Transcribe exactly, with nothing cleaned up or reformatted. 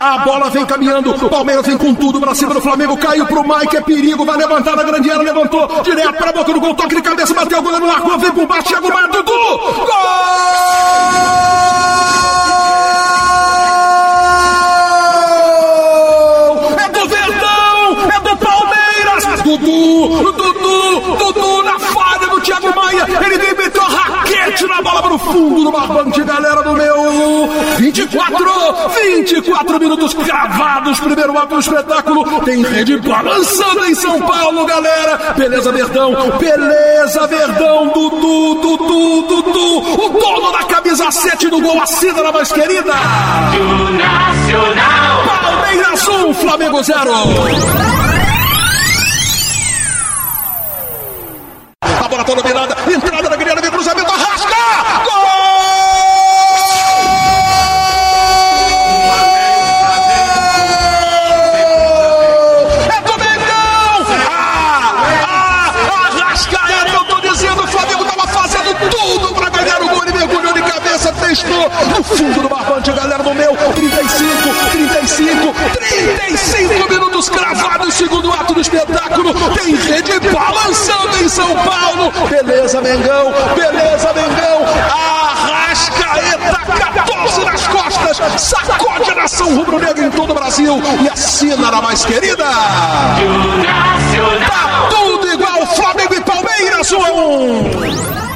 A bola vem caminhando, Palmeiras vem com tudo pra cima do Flamengo, caiu pro Mike, é perigo, vai levantar na grande área, levantou, direto pra boca do gol, toque de cabeça, bateu o goleiro no arco, vem pro baixo, chega o Mar, Dudu, gol! É do Verdão, é do Palmeiras, Dudu, Dudu, Dudu na falha do Thiago Maia, ele vem meteu raquete na bola pro fundo do barbante, galera do meu, vinte e quatro, vinte e quatro minutos cravados, primeiro ato do espetáculo, tem rede balançando em São Paulo, galera, beleza Verdão, beleza Verdão, Dudu, Dudu, Dudu, o dono da camisa sete do gol, assina na mais querida, do Nacional, Palmeiras um, Flamengo zero. A bola toda virada, entrada na grande área, vem cruzamento, arrasca, gol! É do Mengão! Ah, ah, Arrascaeta, eu tô dizendo, o Flamengo tava fazendo tudo pra ganhar o gol, ele mergulhou de cabeça, testou no fundo do barbante, galera do meu, trinta e cinco, trinta e cinco, trinta e cinco minutos cravados, segundo ato do espetáculo, tem rede balançando em São Paulo, beleza Mengão, beleza Mengão, Arrascaeta, catorze nas costas, sacode a nação rubro-negra em todo o Brasil e assina na mais querida, tá tudo igual, Flamengo e Palmeiras, um a um.